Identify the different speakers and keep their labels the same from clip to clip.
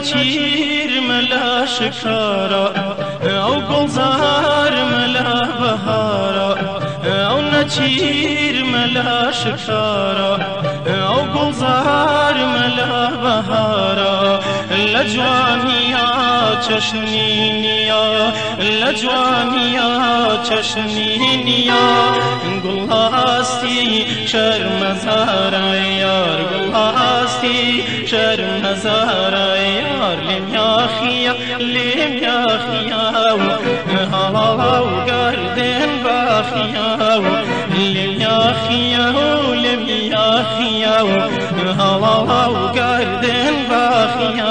Speaker 1: نەچیرمە لە شکارە ئەو گوڵزارمە لە بەهارە ئەو نەچیرمە لە شکارە ئەو گوڵزارمە لە بەهارە لە جوانیە چەشنی نییە لە جوانیە چەشنی نییە گوڵاستی شەرمەزارە یار گوڵاستی شەرمەزارە یار لێم یاخیە لێم یاخیە هەڵاڵا و گاردێن باخیە لێم یاخیە لێم یاخیە هەڵاڵا و گاردێن باخیە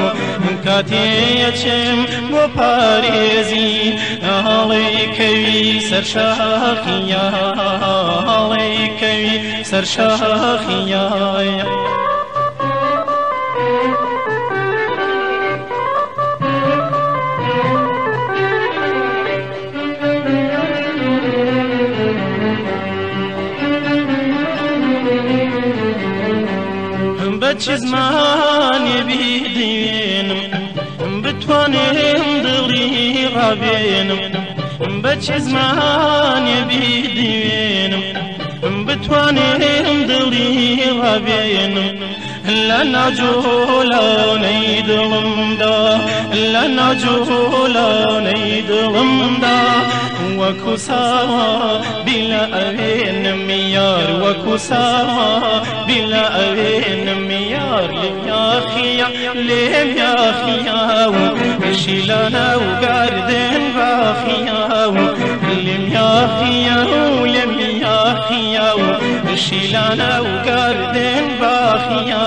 Speaker 1: کاتێچم بۆ پارێزی هەڵی کەوی سەرشاخیە هەڵی کەوی سەرشاخیە بەچ زمانێ بیدێنم بتوانم دڵی ڕابێنم بەچ زمانێ بیدێنم بتوانم دڵی ڕابێنم لە ناجۆڵانەی دڵمدا لە ناجۆڵانەی دڵمدا وەکو ساوا بیلە ئەوێنم یار وەکو ساوا بیلە ئەوێنم یار لێم یاخیە لێم یاخیە شیلانە و گاردێن باخیە لێم یاخیە لێم یاخیە شیلانە و گاردێن باخیە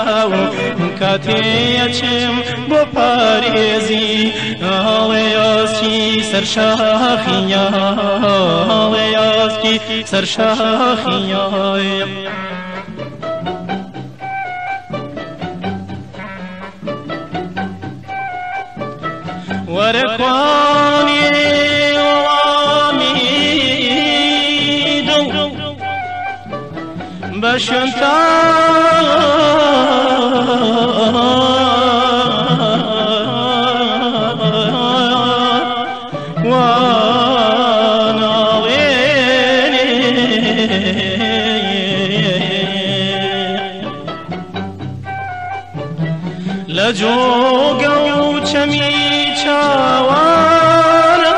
Speaker 1: کاتێچم بۆ پارێزی هەڵێیاسکی سەرشاخیە هەڵێیاسکی سەرشاخیە وەرەکوانی وەڵامی دڵ بە لە جۆگە و چەمی چاوانە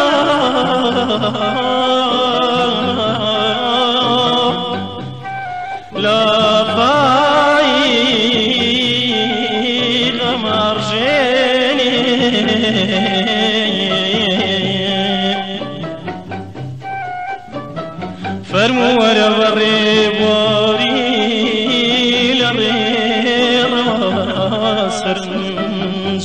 Speaker 1: لە پایی غەمەڕژێنێ فەرموو وەرە بەڕێبواری لە ڕێڕەوە سەرنج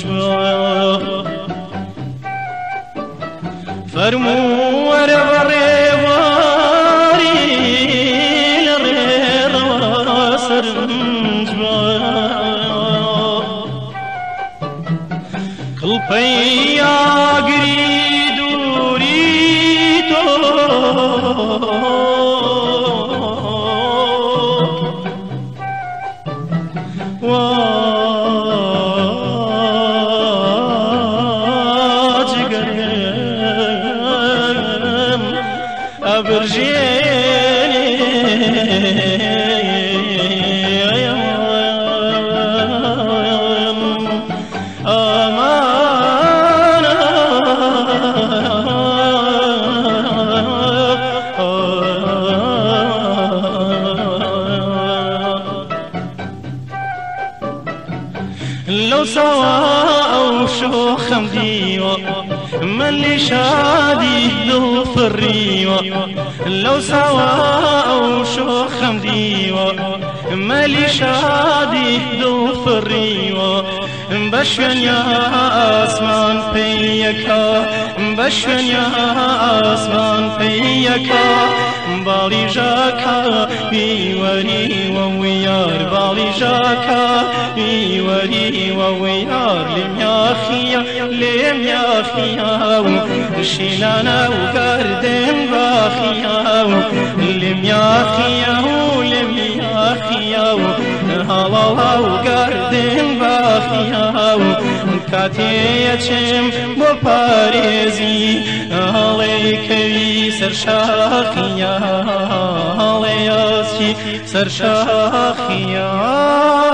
Speaker 1: فەرموو وەرە بەڕێبواری لە ڕێڕەوە سەرنج کڵپەی یاگری دووری تۆ واجگرم ئەبرژێنێ ئەمانە لەو ساوا ئەو شۆخەم دیوە من لێ شادی دڵ فڕیوە لەو ساوا ئەو شۆخەم دیوە من لێ شادی دڵ فڕیوە بە شوێنیا ئاسمان پێیەکە بە شوێنیا ئاسمان پێیەکە باڵی ژاکە بیوەریوە ویار باڵی ژاکە بیوەریوە ویار لێم یاخیە لێم یاخیە شیلانە و گاردێن باخیە لێم یاخیە لێم یاخیە هەڵاڵا و گاردێن باخیە کاتێچێم بۆ پارێزی هەڵێکەوی سەرشاخیە هەڵێیاسی سەرشاخیە